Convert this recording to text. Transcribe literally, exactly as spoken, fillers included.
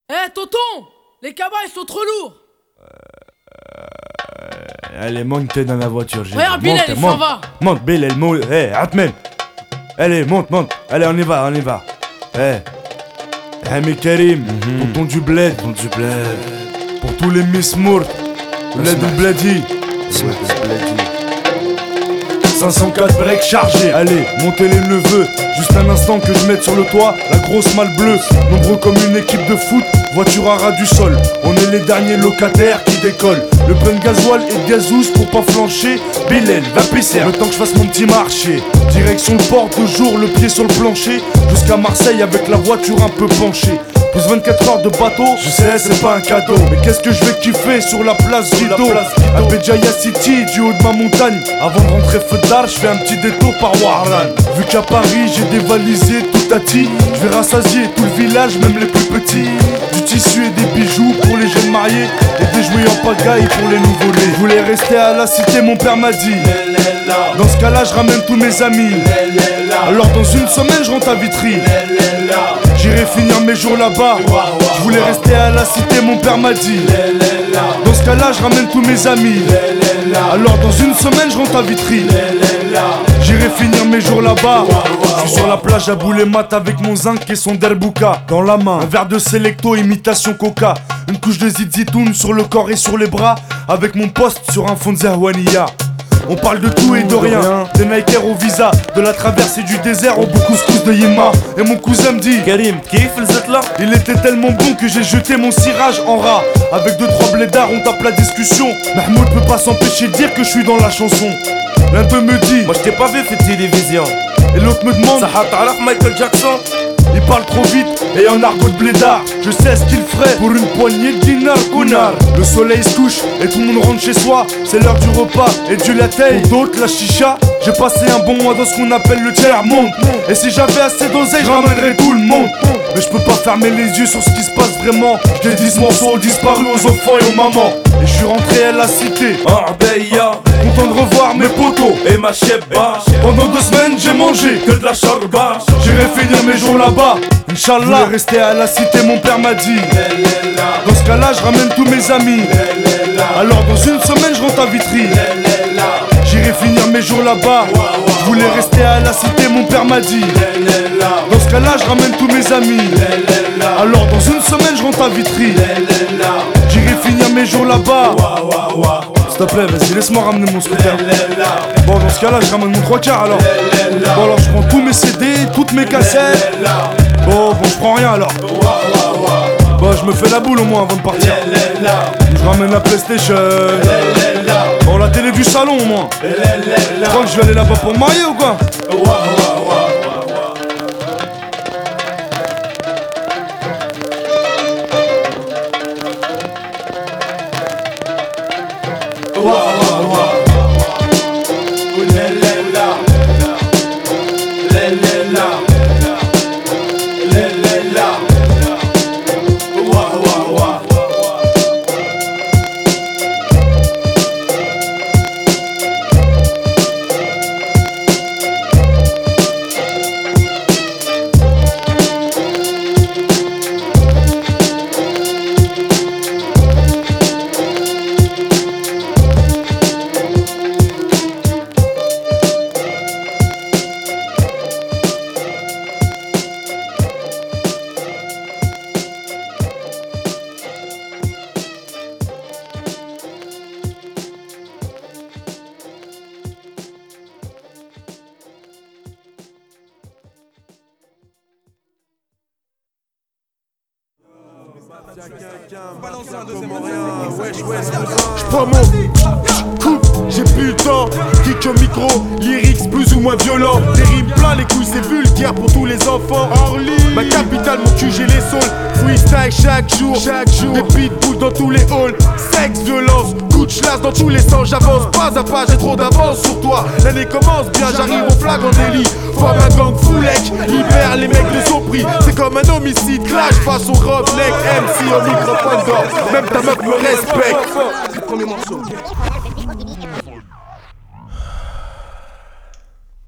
Eh hey, tonton, les cabas ils sont trop lourds. euh, Allez, monte dans la voiture. Regarde Bilal, il s'en va. Monte Bilal, monte. Eh, hey, Atmen. Allez, monte, monte. Allez, on y va, on y va. Eh, hey. Hami Karim, mm-hmm. Tonton du bled. Tonton du bled. Pour tous les Miss Mourt. Bled ou Bledi. cinq cent quatre breaks chargés. Allez, montez les neveux. Juste un instant que je mette sur le toit la grosse malle bleue. Nombreux comme une équipe de foot, voiture à ras du sol. On est les derniers locataires qui décollent. Le plein de gasoil et de gazous pour pas flancher. Bilal, va pisser, le temps que je fasse mon petit marché. Direction le port de jour, le pied sur le plancher. Jusqu'à Marseille avec la voiture un peu penchée. Plus vingt-quatre heures de bateau, je sais c'est pas un cadeau. Mais qu'est-ce que je vais kiffer sur la place Rideau. À Béjaïa City, du haut de ma montagne. Avant de rentrer feu d'art, je fais un petit détour par Warlan. Vu qu'à Paris j'ai dévalisé tout à ti, je vais rassasier tout le village, même les plus petits. Du tissu et des bijoux pour les jeunes mariés, et des jouets en pagaille pour les nouveau-nés. Je voulais rester à la cité, mon père m'a dit. Dans ce cas-là, je ramène tous mes amis. Alors dans une semaine, je rentre à Vitry. J'irai finir mes jours là-bas. Je voulais rester à la cité, mon père m'a dit. Dans ce cas-là, je ramène tous mes amis. Alors dans une semaine, je rentre à Vitry. J'irai finir mes jours là-bas. Je suis sur la plage à Boulet-Mat avec mon zinc et son derbouka dans la main. Un verre de Selecto, imitation coca. Une couche de zizitoun sur le corps et sur les bras. Avec mon poste sur un fond de Zahouania. On parle de tout et de rien, des Nike au visa, de la traversée du désert au couscous de Yema. Et mon cousin me dit Karim, kiff le là. Il était tellement bon que j'ai jeté mon cirage en rat. Avec deux trois blédards on tape la discussion. Mahmoud peut pas s'empêcher de dire que je suis dans la chanson. L'un d'eux me dit moi je t'ai pas vu fait télévision. Et l'autre me demande ça t'arraf Michael Jackson. Il parle trop vite et en argot de blédard. Je sais ce qu'il ferait pour une poignée de dinars connard. Le soleil se couche et tout le monde rentre chez soi. C'est l'heure du repas et du latte. Pour d'autres la chicha. J'ai passé un bon mois dans ce qu'on appelle le tiers-monde. Et si j'avais assez d'oseille, je ramènerais tout le monde. Mais je peux pas fermer les yeux sur ce qui se passe vraiment. J'ai dix morceaux disparus aux enfants et aux mamans. Et je suis rentré à la cité Arbeya, content de revoir mes potos et ma chebba. Pendant deux semaines j'ai mangé que de la charba. J'irai finir mes jours là-bas, Inch'Allah. Je voulais rester à la cité, mon père m'a dit. Dans ce cas-là je ramène tous mes amis. Alors dans une semaine je rentre à Vitry. J'irai finir mes jours là-bas. Je voulais rester à la cité, mon père m'a dit. Dans ce cas-là je ramène tous mes amis. Alors dans une semaine je rentre à Vitry. J'irai finir mes jours là-bas. S'il te plaît, vas-y, laisse-moi ramener mon scooter. Bon, dans ce cas-là, je ramène mon trois quarts alors. Bon, alors je prends tous mes C D, toutes mes cassettes. Bon, bon, je prends rien alors. Bon, je me fais la boule au moins avant de partir. Je ramène la PlayStation. Bon, la télé du salon au moins. Tu crois que je vais aller là-bas pour me marier ou quoi? J'prends mon coupe, j'ai plus le temps. Kick au micro, lyrics plus ou moins violents. Des rimes plein les couilles, c'est vulgaire pour tous les enfants. Orly, ma capitale, mon cul, j'ai les saules. Freestyle chaque jour, chaque jour. Des pitbulls dans tous les halls. Sexe, violence, coup de chlasse dans tous les sens. J'avance pas à pas, j'ai trop d'avance sur toi. L'année commence bien, j'arrive au flag en délit. Forme un gang foulec, libère les mecs de son prix. C'est comme un homicide, clash façon Robneck. M C au microphone d'or, même ta meuf me respecte. Premier morceau.